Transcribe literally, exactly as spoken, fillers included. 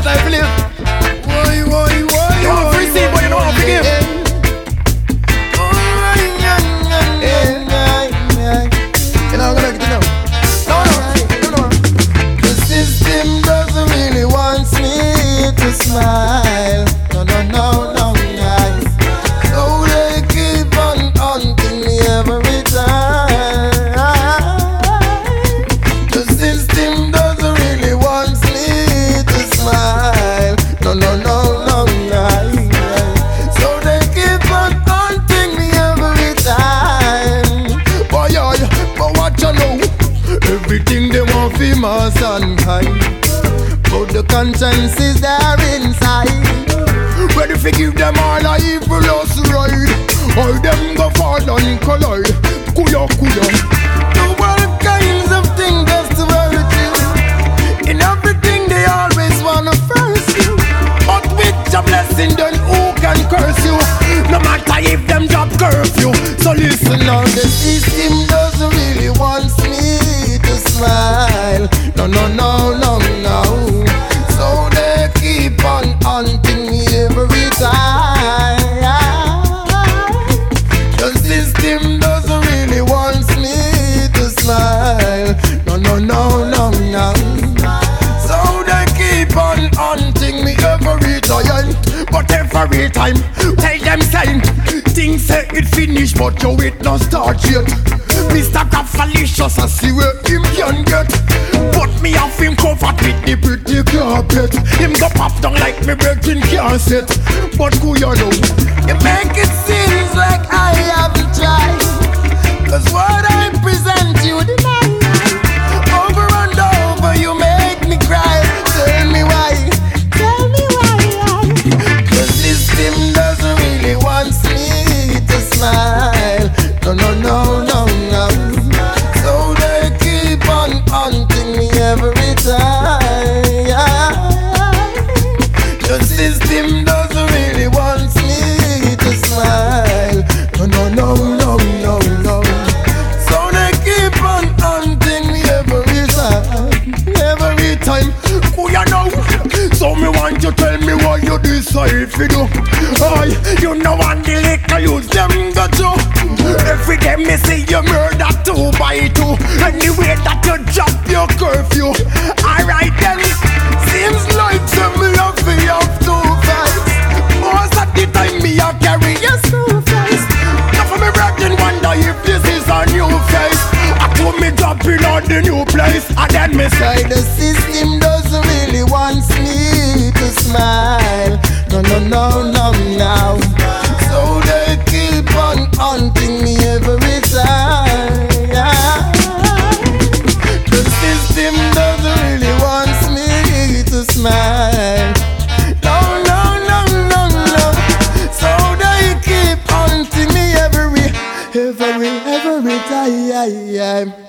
time to live. Why, why, why? You want free seat, but you don't want to forgive. You know, I'm gonna get you know. No, no, no, no. The system doesn't really want me to smile. No, no, no, no, guys. So they keep on haunting me every time. The system doesn't really want me to smile. No, no, no, no, guys. So they keep on haunting me every time. Boy, but what you know? Everything they want for mankind, but the conscience is there inside. Ready to give them all a evil us ride. All them go fall and collide. Kuya, kuya. Do all kinds of things just to hurt you. In everything they always wanna first you. But with your blessing then who can curse you? No matter if them drop curfew. So listen now, the system doesn't really want me to smile. No, no, no, no, no. So they keep on haunting me every time. The system doesn't really want me to smile. No, no, no, no, no. So they keep on haunting me every time. But every time, tell them saying things say it finish, but your it not start yet. Mister Grafalicious, I see where him can get. But me have him covered with the pretty carpet. Him go pop down like me breaking cassette. But who you know? You make it seems like I haven't tried. Cause what I present you deny. Over and over you make me cry. Tell me why, tell me why. The system doesn't really want me to smile. No, no, no, no, no. So they keep on haunting me every time. The system doesn't really want me to smile. No, no, no, no, no, no. So they keep on haunting me every time, every time. Who you know? So me want you tell me what you decide to do. Aye, you know and the liquor use them go to. Every day me see you murder two by two. Anyway that you drop your curfew. Alright then, seems like some me have to have two fights. Most of the time me a carry a two face. Now for me breaking wonder if this is a new face. I told me dropping on the new place. And then me say the system doesn't really want me to smile. No, no, no, no, no. So they keep on haunting me every time. The system doesn't really want me to smile. No, no, no, no, no. So they keep haunting me every, every, every time.